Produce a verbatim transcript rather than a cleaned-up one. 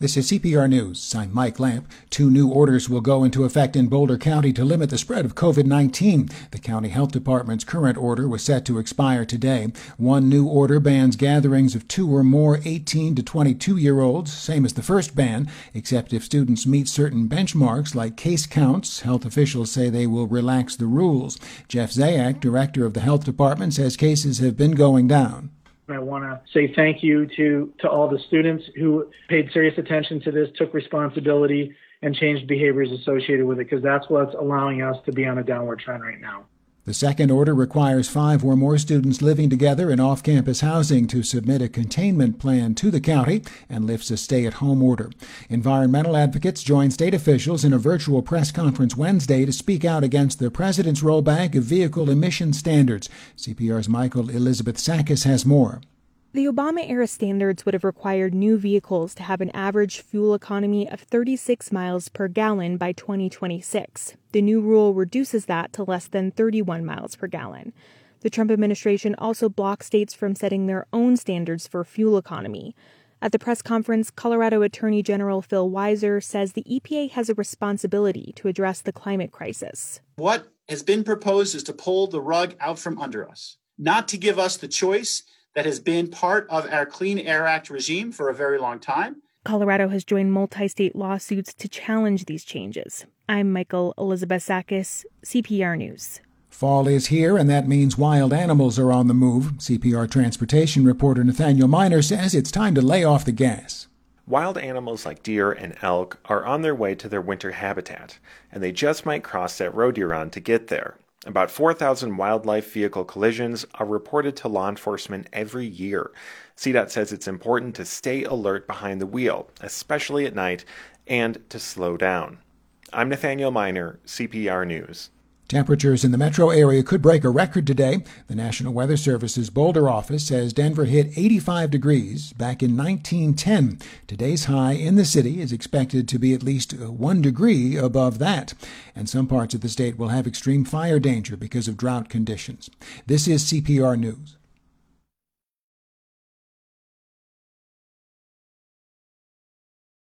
This is C P R News. I'm Mike Lamp. Two new orders will go into effect in Boulder County to limit the spread of COVID nineteen. The county health department's current order was set to expire today. One new order bans gatherings of two or more eighteen to twenty-two-year-olds, same as the first ban, except if students meet certain benchmarks like case counts. Health officials say they will relax the rules. Jeff Zayak, director of the health department, says cases have been going down. I want to say thank you to, to all the students who paid serious attention to this, took responsibility, and changed behaviors associated with it, because that's what's allowing us to be on a downward trend right now. The second order requires five or more students living together in off-campus housing to submit a containment plan to the county and lifts a stay-at-home order. Environmental advocates joined state officials in a virtual press conference Wednesday to speak out against the president's rollback of vehicle emission standards. C P R's Michael Elizabeth Sakis has more. The Obama-era standards would have required new vehicles to have an average fuel economy of thirty-six miles per gallon by twenty twenty-six. The new rule reduces that to less than thirty-one miles per gallon. The Trump administration also blocked states from setting their own standards for fuel economy. At the press conference, Colorado Attorney General Phil Weiser says the E P A has a responsibility to address the climate crisis. What has been proposed is to pull the rug out from under us, not to give us the choice that has been part of our Clean Air Act regime for a very long time. Colorado has joined multi-state lawsuits to challenge these changes. I'm Michael Elizabeth Sakis, C P R News. Fall is here, and that means wild animals are on the move. C P R transportation reporter Nathaniel Miner says it's time to lay off the gas. Wild animals like deer and elk are on their way to their winter habitat, and they just might cross that road you're on to get there. About four thousand wildlife vehicle collisions are reported to law enforcement every year. C DOT says it's important to stay alert behind the wheel, especially at night, and to slow down. I'm Nathaniel Miner, C P R News. Temperatures in the metro area could break a record today. The National Weather Service's Boulder office says Denver hit eighty-five degrees back in nineteen ten. Today's high in the city is expected to be at least one degree above that. And some parts of the state will have extreme fire danger because of drought conditions. This is C P R News.